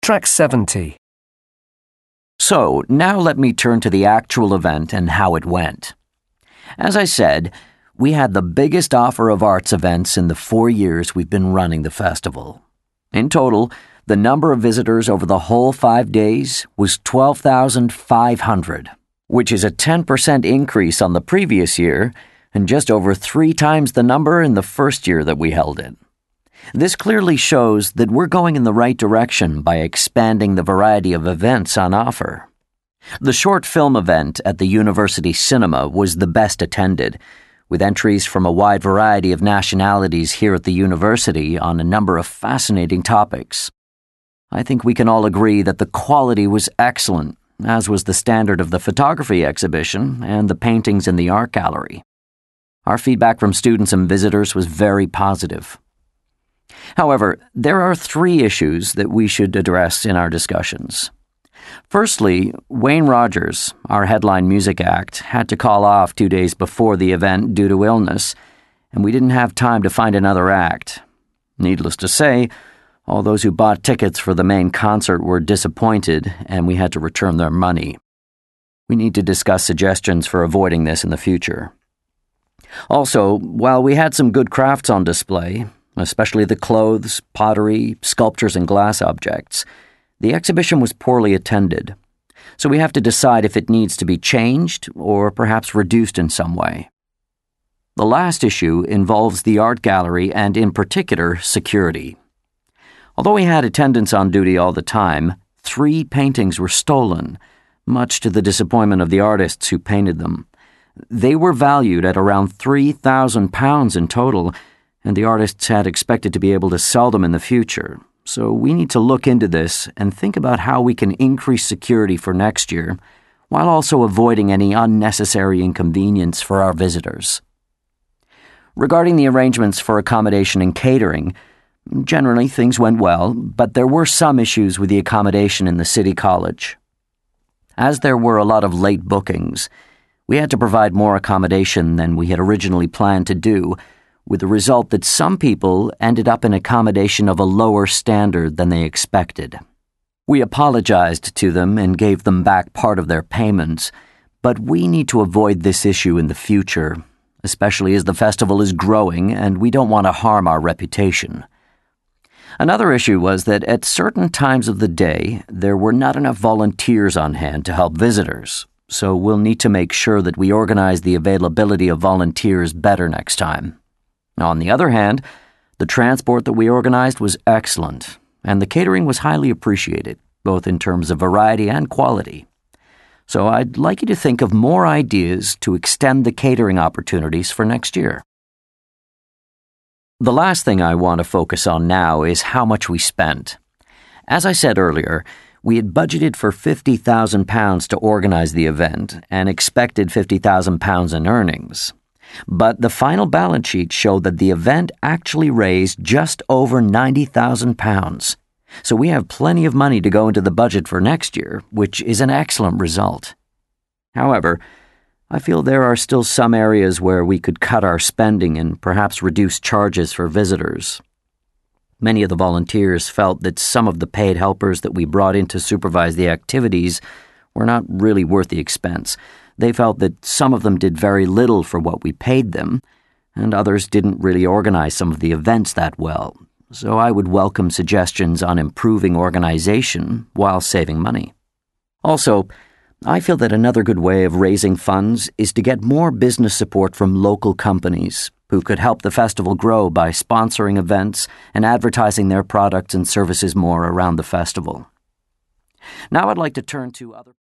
Track 70. So, now let me turn to the actual event and how it went. As I said, we had the biggest offer of arts events in the 4 years we've been running the festival. In total, the number of visitors over the whole 5 days was 12,500, which is a 10% increase on the previous year and just over 3 times the number in the first year that we held it. This clearly shows that we're going in the right direction by expanding the variety of events on offer. The short film event at the University Cinema was the best attended, with entries from a wide variety of nationalities here at the university on a number of fascinating topics. I think we can all agree that the quality was excellent, as was the standard of the photography exhibition and the paintings in the art gallery. Our feedback from students and visitors was very positive. However, there are 3 issues that we should address in our discussions. Firstly, Wayne Rogers, our headline music act, had to call off 2 days before the event due to illness, and we didn't have time to find another act. Needless to say, all those who bought tickets for the main concert were disappointed, and we had to return their money. We need to discuss suggestions for avoiding this in the future. Also, while we had some good crafts on display, especially the clothes, pottery, sculptures, and glass objects, the exhibition was poorly attended, so we have to decide if it needs to be changed or perhaps reduced in some way. The last issue involves the art gallery and, in particular, security. Although we had attendants on duty all the time, 3 paintings were stolen, much to the disappointment of the artists who painted them. They were valued at around £3,000 in total, and the artists had expected to be able to sell them in the future. So we need to look into this and think about how we can increase security for next year, while also avoiding any unnecessary inconvenience for our visitors. Regarding the arrangements for accommodation and catering, generally things went well, but there were some issues with the accommodation in the City College. As there were a lot of late bookings, we had to provide more accommodation than we had originally planned to do, with the result that some people ended up in accommodation of a lower standard than they expected. We apologized to them and gave them back part of their payments, but we need to avoid this issue in the future, especially as the festival is growing and we don't want to harm our reputation. Another issue was that at certain times of the day, there were not enough volunteers on hand to help visitors, so we'll need to make sure that we organize the availability of volunteers better next time. On the other hand, the transport that we organized was excellent, and the catering was highly appreciated, both in terms of variety and quality. So I'd like you to think of more ideas to extend the catering opportunities for next year. The last thing I want to focus on now is how much we spent. As I said earlier, we had budgeted for £50,000 to organize the event and expected £50,000 in earnings. But the final balance sheet showed that the event actually raised just over £90,000. So we have plenty of money to go into the budget for next year, which is an excellent result. However, I feel there are still some areas where we could cut our spending and perhaps reduce charges for visitors. Many of the volunteers felt that some of the paid helpers that we brought in to supervise the activities were not really worth the expense. They felt that some of them did very little for what we paid them, and others didn't really organize some of the events that well. So I would welcome suggestions on improving organization while saving money. Also, I feel that another good way of raising funds is to get more business support from local companies who could help the festival grow by sponsoring events and advertising their products and services more around the festival. Now I'd like to turn to other